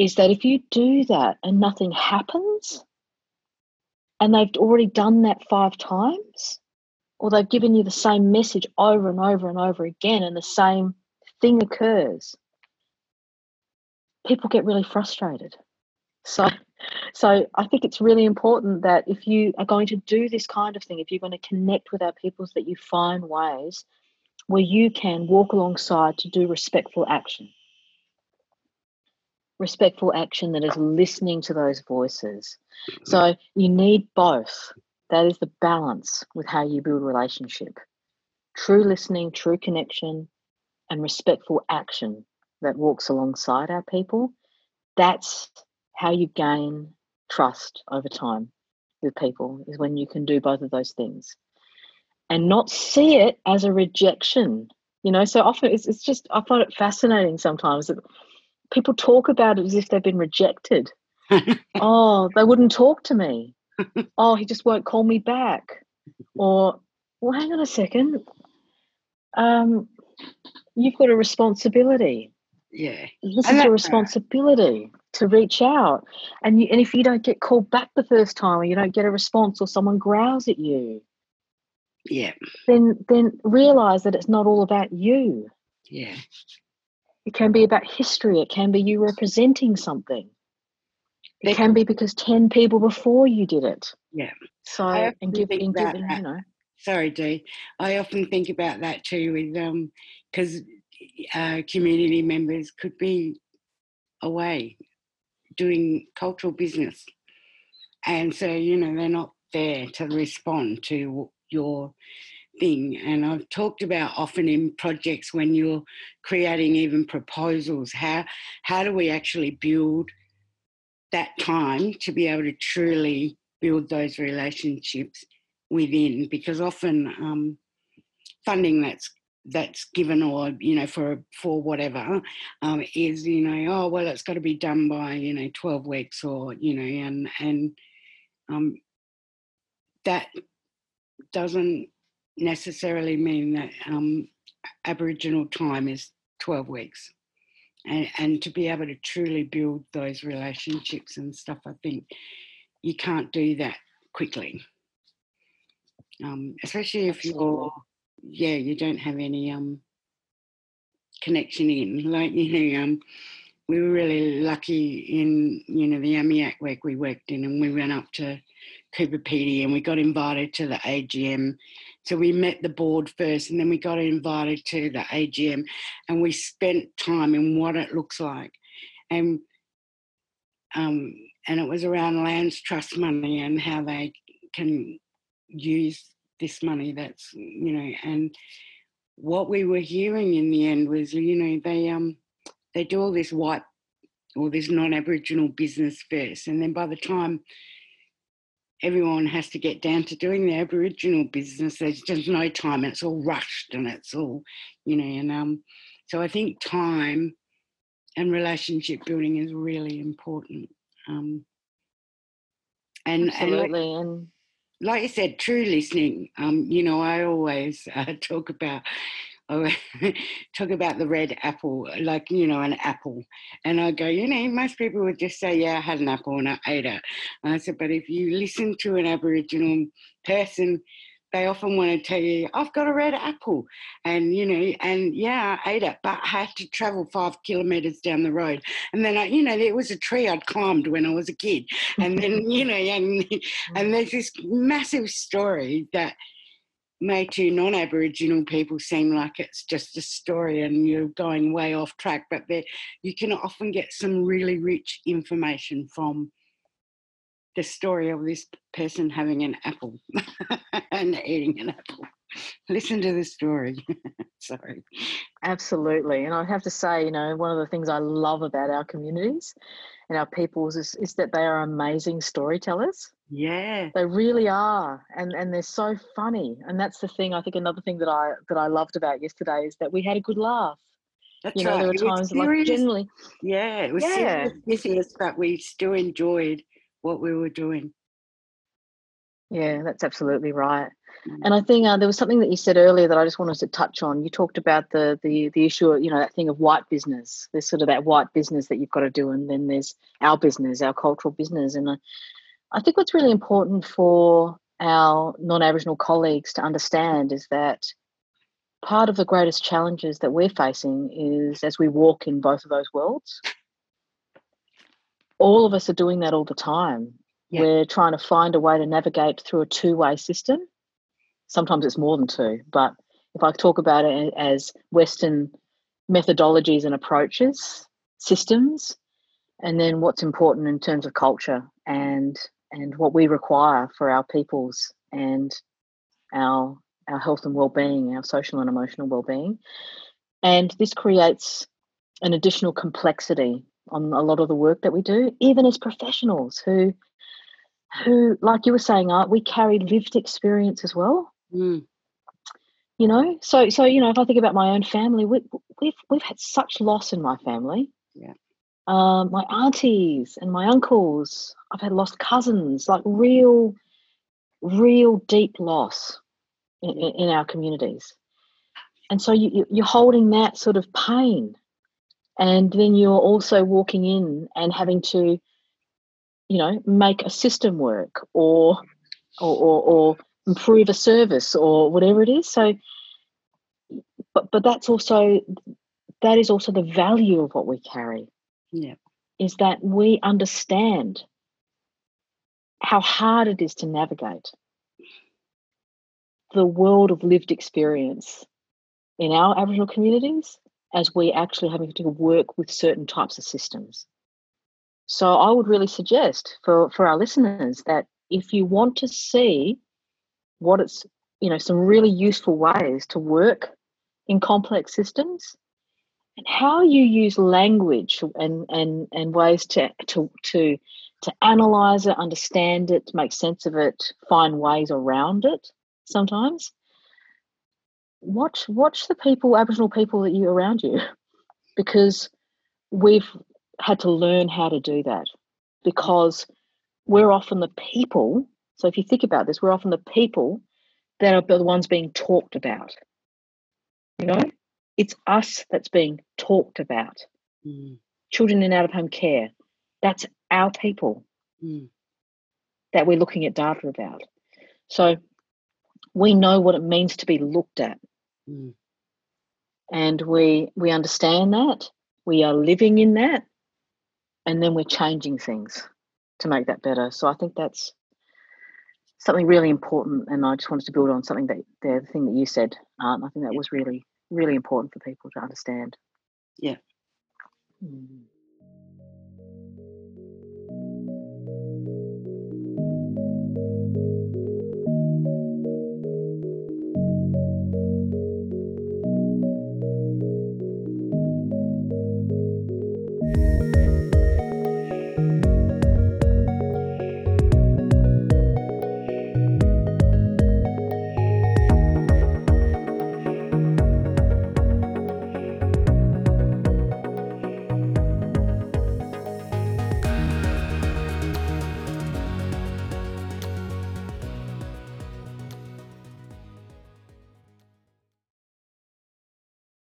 is that if you do that and nothing happens, and they've already done that five times, or they've given you the same message over and over and over again, and the same thing occurs, people get really frustrated. So, so I think it's really important that if you are going to do this kind of thing, if you're going to connect with our peoples, that you find ways where you can walk alongside to do respectful action. Respectful action that is listening to those voices. So you need both. That is the balance with how you build relationship. True listening, true connection, and respectful action that walks alongside our people. That's how you gain trust over time with people, is when you can do both of those things and not see it as a rejection. You know, so often it's, it's just, I find it fascinating sometimes that people talk about it as if they've been rejected. Oh, they wouldn't talk to me. Oh, he just won't call me back. Or, well, hang on a second. Um, you've got a responsibility. Yeah. This is your responsibility to reach out. And you, and if you don't get called back the first time, or you don't get a response, or someone growls at you, yeah, then then realize that it's not all about you. Yeah. It can be about history. It can be you representing something. It They can could, be because ten people before you did it. yeah. So I often and give think and about giving, that. you know. Sorry, Dee. I often think about that too, with um, because uh, community members could be away doing cultural business, and so you know they're not there to respond to your thing. And I've talked about often in projects when you're creating even proposals, how how do we actually build that time to be able to truly build those relationships within, because often um, funding that's that's given, or you know for for whatever um, is you know oh well it's got to be done by you know twelve weeks, or you know and and um, that doesn't necessarily mean that um, Aboriginal time is twelve weeks. And, and to be able to truly build those relationships and stuff, I think you can't do that quickly. Um, especially if Absolutely. you're, yeah, you don't have any um, connection in. Like, you know, um, we were really lucky in, you know, the Amiak work we worked in, and we went up to Cooper Pedy and we got invited to the A G M. So we met the board first, and then we got invited to the A G M, and we spent time in what it looks like. And um, and it was around Lands Trust money and how they can use this money that's, you know, and what we were hearing in the end was, you know, they um they do all this white or this non-Aboriginal business first, and then by the time everyone has to get down to doing the Aboriginal business, there's just no time, and it's all rushed, and it's all, you know, and um, so I think time and relationship building is really important. Um, and Absolutely. and like, And like you said, true listening. Um, you know, I always uh, talk about I talk about the red apple, like, you know, an apple. And I go, you know, most people would just say, yeah, I had an apple and I ate it. And I said, but if you listen to an Aboriginal person, they often want to tell you, I've got a red apple. And, you know, and yeah, I ate it, but I had to travel five kilometres down the road. And then, I, you know, there was a tree I'd climbed when I was a kid. And then, you know, and, and there's this massive story that may to non-Aboriginal people seem like it's just a story and you're going way off track, but there, you can often get some really rich information from the story of this person having an apple and eating an apple. Listen to the story. Sorry. absolutely. And I have to say, you know, one of the things I love about our communities and our peoples is, is that they are amazing storytellers. Yeah. They really are. And and they're so funny. And that's the thing, I think another thing that I that I loved about yesterday is that we had a good laugh. That's You know, right. there were It was times like serious. generally. Yeah, it was Yeah. serious business, but we still enjoyed what we were doing. Yeah, that's absolutely right. And I think uh, there was something that you said earlier that I just wanted to touch on. You talked about the the the issue of, you know, that thing of white business. There's sort of that white business that you've got to do, and then there's our business, our cultural business. And I, I think what's really important for our non-Aboriginal colleagues to understand is that part of the greatest challenges that we're facing is as we walk in both of those worlds. All of us are doing that all the time. Yeah. We're trying to find a way to navigate through a two-way system. Sometimes it's more than two, but if I talk about it as Western methodologies and approaches, systems, and then what's important in terms of culture and and what we require for our peoples and our our health and well-being, our social and emotional well-being. And this creates an additional complexity on a lot of the work that we do, even as professionals who, who like you were saying, Art, we carry lived experience as well. Mm. You know, so so you know, if I think about my own family, we, we've we've had such loss in my family. Yeah, um, my aunties and my uncles. I've had lost cousins, like real, real deep loss in, in, in our communities. And so you, you're holding that sort of pain, and then you're also walking in and having to, you know, make a system work or or or, or improve a service or whatever it is. So, but but that's also that is also the value of what we carry. Yeah, is that we understand how hard it is to navigate the world of lived experience in our Aboriginal communities as we actually having to work with certain types of systems. So I would really suggest for, for our listeners that if you want to see what it's, you know, some really useful ways to work in complex systems and how you use language and and, and ways to, to to to analyze it, understand it, make sense of it, find ways around it sometimes. Watch watch the people, Aboriginal people that you around you, because we've had to learn how to do that because we're often the people. So if you think about this, we're often the people that are the ones being talked about. You know, it's us that's being talked about. mm. Children in out-of-home care, that's our people mm. that we're looking at data about. So we know what it means to be looked at. Mm. And we we understand that. We are living in that. And then we're changing things to make that better. So I think that's something really important. And I just wanted to build on something that the thing that you said. Um, I think that was really, really important for people to understand. Yeah. Mm.